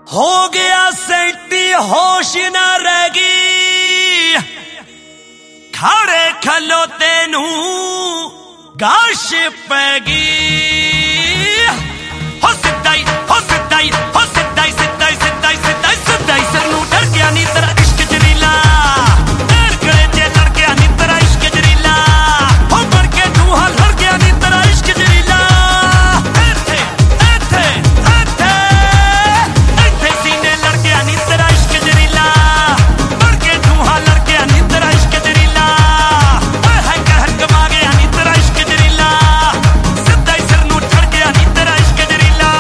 हो गया सेंटी होश न रहेगी खड़े खलोते नू गाश पैगी हो सिद्धाई हो सिद्धाई हो सिद्धाई सिद्धाई सिद्धाई सिद्धाई सिद्धाई सिर नू डर गया नी तेरा इश्क जरीला डर गए जे लड़ गया नी तेरा इश्क जरीला हो बढ़ के तू हाल लड़ गया नी तेरा इश्क जरीला ऐथे ऐथे ऐथे ऐथे सीने लड़ गया नी तेरा इश्क जरीला बढ़ के तू हाल लड़ गया नी तेरा इश्क जरीला है कहर कमा गया नी तेरा इश्क जरीला सिद्धाई सिर नू चढ़ गया नी तेरा इश्क जरीला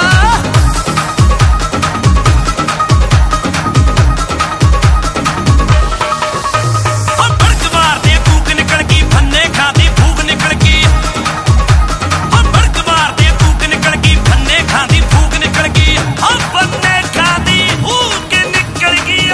भड़क मारदे कूक निकल गई फन्ने खादी फूक निकल गई भड़क मारदे कूक निकल गई फन्ने खादी फूक निकल गई फन्ने खादी फूक निकल गई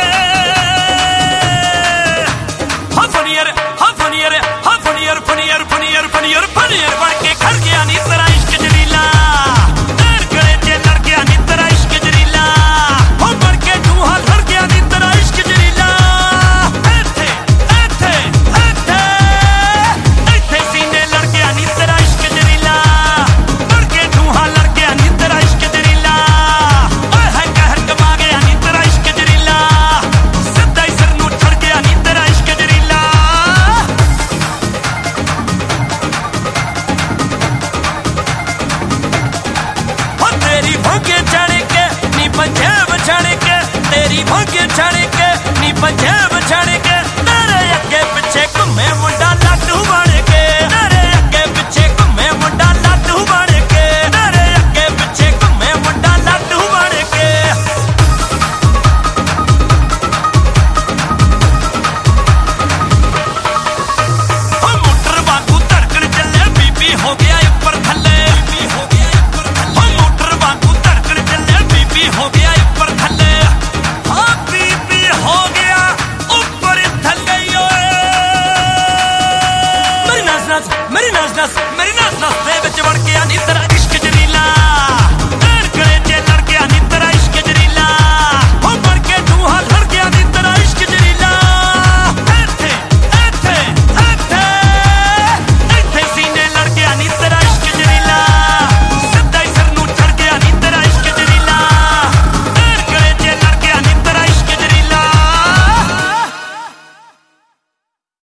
फनियर फनियर फनियर फनियर फनियर फनियर फनियर बढ़ के खड़ गया नी तेरा इश्क जरीला डर गए जे लड़ गया नी तेरा इश्क जरीला हो बढ़ के तू हाल लड़ गया नी तेरा इश्क जरीला ऐथे ऐथे ऐथे ऐथे सीने लड़ गया नी तेरा इश्क जरीला बढ़ के तू हाल लड़ गया नी तेरा इश्क जरीला है कहर कमा गया नी तेरा इश्क जरीला सिद्धाई सिर नू चढ़ गया नी तेरा इश्क जरीला तेरी भोगे चढ़ के नी पंजाब चढ़ के तेरी भोगे चढ़ के नी पंजाब चढ़ के तेरे अगे पिछे घूमे मुंडा लाडू बन के तेरे अगे पिछे घूमे मुंडा लाडू बन के तेरे अगे पिछे घूमे मुंडा लाडू बन के मोटर वांगू धड़कन चले बीबी हो गया ऊपर थल्ले मोटर वांगू धड़कन चले बीबी हो गया ऊपर थल्ले हाँ बीबी हो गया ऊपर थल्ले मेरी नाच नाच मेरी नाच नाच मेरी नाच नाच दे विच वड़ के नी तेरा इश्क जरीला